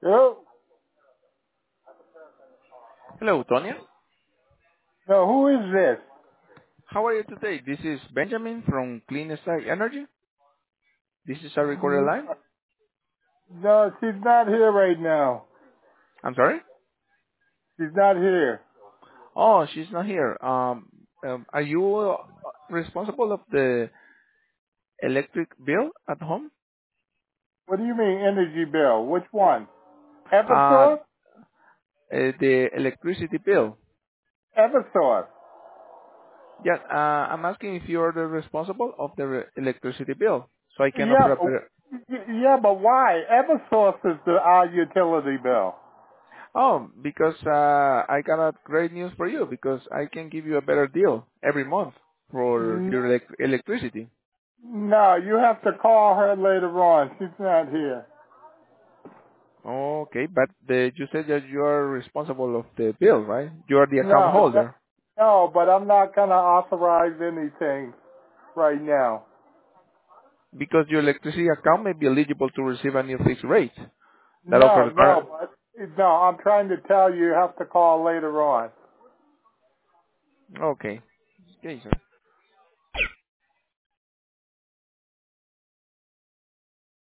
Hello? Hello, Tonya. No, who is this? How are you today? This is Benjamin from Clean Sky Energy. This is a recorded Mm, line. No, she's not here right now. I'm sorry? She's not here. Oh, she's not here. Are you responsible of the electric bill at home? What do you mean energy bill? Which one? Uh, Eversource? the electricity bill. Eversource. Yeah, I'm asking if you're the responsible of the electricity bill, so I can Yeah, offer a better. but why? Eversource is our utility bill. Oh, because I got a great news for you, because I can give you a better deal every month for N- your electricity. No, you have to call her later on. She's not here. Okay, but you said that you are responsible of the bill, right? You are the account No, no, holder. no, but I'm not going to authorize anything right now. Because your electricity account may be eligible to receive a new fixed rate that No, offers no, no, I'm trying to tell you you have to call later on. Okay. Okay, sir.